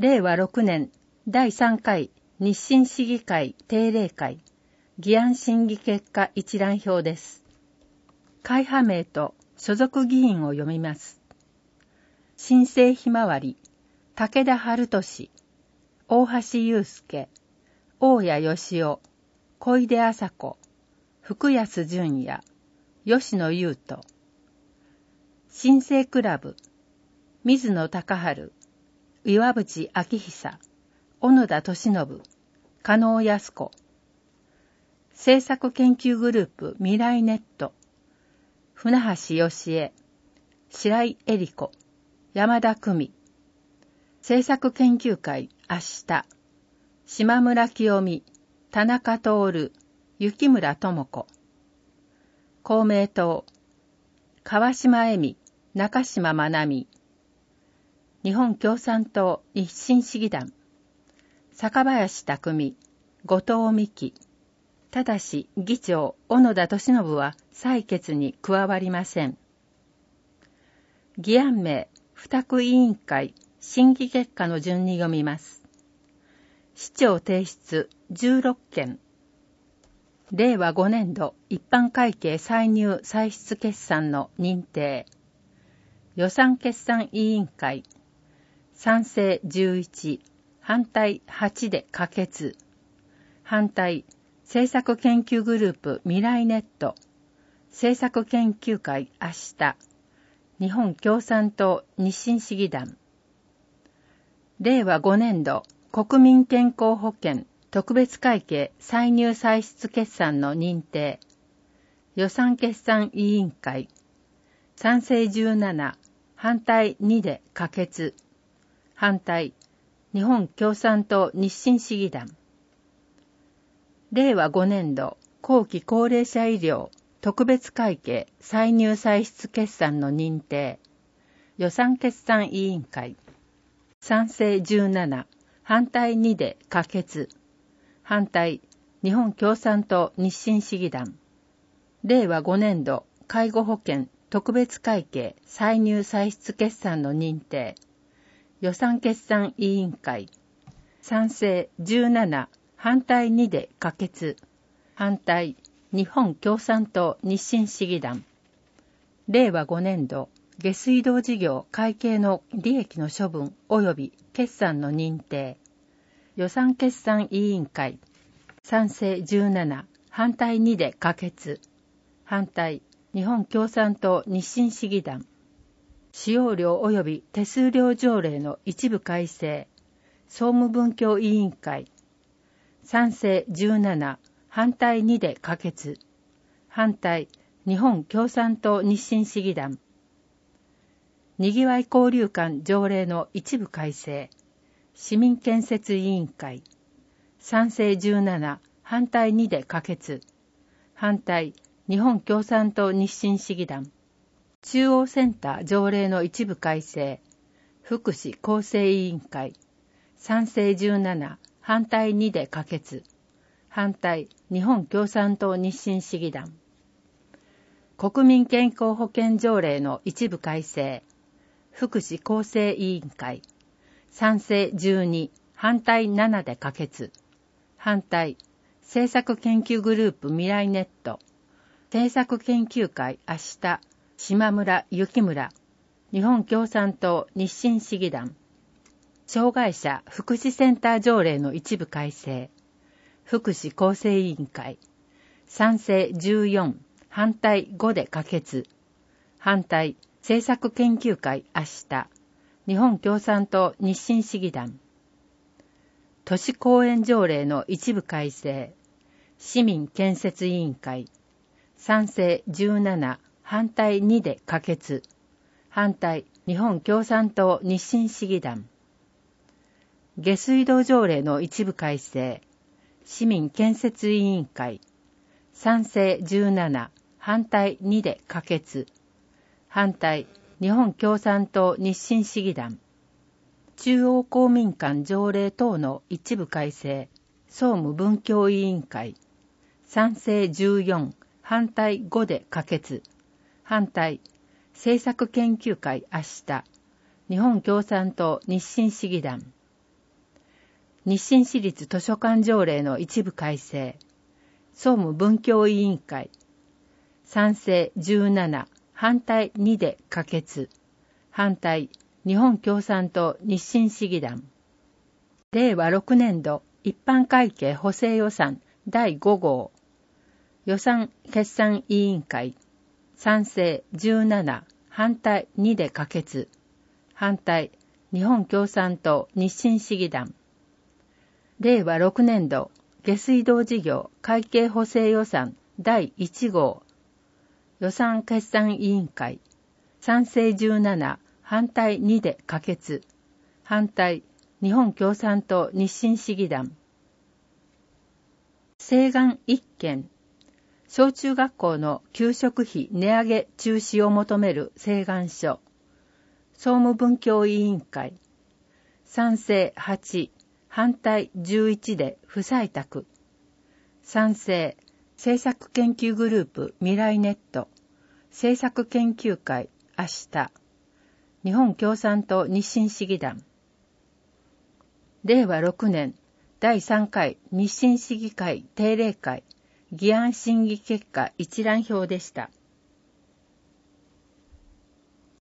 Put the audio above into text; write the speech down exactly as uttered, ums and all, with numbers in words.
れいわろくねんだいさんかい日清市議会定例会議案審議結果一覧表です。会派名と所属議員を読みます。新生ひまわり、武田春俊、大橋祐介、大谷義夫、小出麻子、福安淳也、吉野優斗。新生クラブ、水野隆春、岩渕明久、小野田俊信、加納靖子。政策研究グループ未来ネット、船橋義恵、白井恵理子、山田久美。政策研究会明日、島村清美、田中徹、雪村智子。公明党、川島恵美、中島真美。日本共産党日清市議団、坂林匠、後藤美希。ただし、議長、小野田俊信は採決に加わりません。議案名、付託委員会、審議結果の順に読みます。市長提出じゅうろっけん。れいわごねんど一般会計歳入歳出決算の認定。予算決算委員会、賛成じゅういち、反対はちで可決。反対、政策研究グループ未来ネット、政策研究会明日、日本共産党日清市議団。れいわごねんど国民健康保険特別会計歳入歳出決算の認定。予算決算委員会、賛成じゅうなな、反対にで可決。反対、日本共産党日清市議団。れいわごねんど後期高齢者医療特別会計歳入歳出決算の認定。予算決算委員会、賛成じゅうなな、反対にで可決。反対、日本共産党日清市議団。れいわごねんど介護保険特別会計歳入歳出決算の認定。予算決算委員会、賛成じゅうなな、反対にで可決。反対、日本共産党日清市議団。れいわごねんど下水道事業会計の利益の処分及び決算の認定。予算決算委員会、賛成じゅうなな、反対にで可決。反対、日本共産党日清市議団。使用料及び手数料条例の一部改正。総務文教委員会、賛成じゅうなな、反対にで可決。反対、日本共産党日清市議団。にぎわい交流館条例の一部改正。市民建設委員会、賛成じゅうなな、反対にで可決。反対、日本共産党日清市議団。中央センター条例の一部改正。福祉厚生委員会、賛成じゅうなな、反対にで可決。反対、日本共産党日清市議団。国民健康保険条例の一部改正。福祉厚生委員会、賛成じゅうに、反対ななで可決。反対、政策研究グループ未来ネット、政策研究会明日、島村幸村、日本共産党日清市議団。障害者福祉センター条例の一部改正。福祉厚生委員会、賛成じゅうよん、反対ごで可決。反対、政策研究会明日、日本共産党日清市議団。都市公園条例の一部改正。市民建設委員会、賛成じゅうなな、反対にで可決。反対、日本共産党日清市議団。下水道条例の一部改正。市民建設委員会、賛成じゅうなな、反対にで可決。反対、日本共産党日清市議団。中央公民館条例等の一部改正。総務文教委員会、賛成じゅうよん、反対ごで可決。反対、政策研究会明日、日本共産党日清市議団。 日清市立図書館条例の一部改正、総務文教委員会、賛成じゅうなな、反対にで可決、反対、日本共産党日清市議団。れいわろくねんど一般会計補正予算だいご号、予算決算委員会、賛成じゅうなな、反対にで可決、反対、日本共産党日清市議団。れいわろくねんど下水道事業会計補正予算だいいち号、予算決算委員会、賛成じゅうなな、反対にで可決、反対、日本共産党日清市議団。請願いっけん、小中学校の給食費値上げ中止を求める請願書、総務文教委員会、賛成はち、反対じゅういちで不採択、賛成、政策研究グループ未来ネット、政策研究会明日、日本共産党日清市議団。れいわろくねんだいさんかい日清市議会定例会議案審議結果一覧表でした。